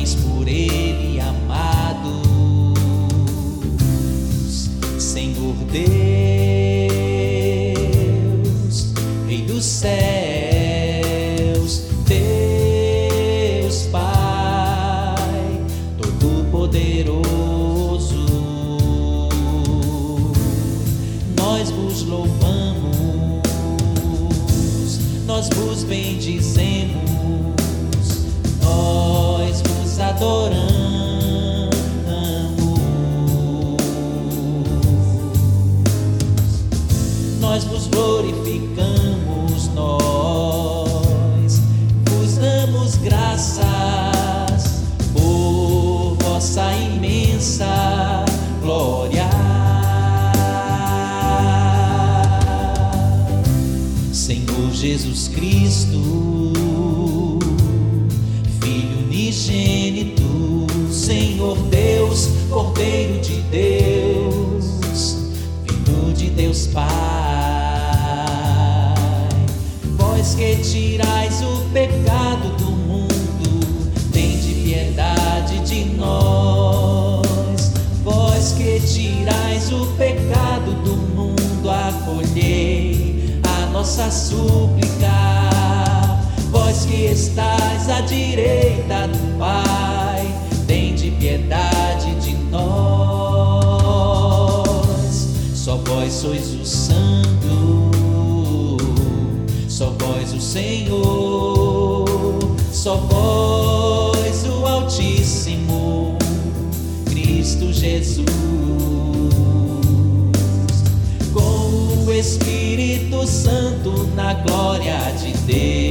homens por Ele amados. Senhor Deus, Rei dos céus, Deus Pai, Todo-Poderoso, nós vos louvamos, nós vos bendizemos, nós vos adoramos, nós vos glorificamos, nós vos damos graças por vossa imensa glória. Senhor Jesus Cristo, Filho unigênito, Senhor Deus, Cordeiro de Deus, Filho de Deus Pai, vós que tirais o pecado do mundo, tende piedade de nós. Vós que tirais o pecado do mundo, acolhei a nossa súplica. Vós que estais à direita do Pai, tende piedade de nós. Só vós sois o Santo, só vós o Senhor, só vós o Altíssimo, Cristo Jesus. Com o Espírito Santo na glória de Deus,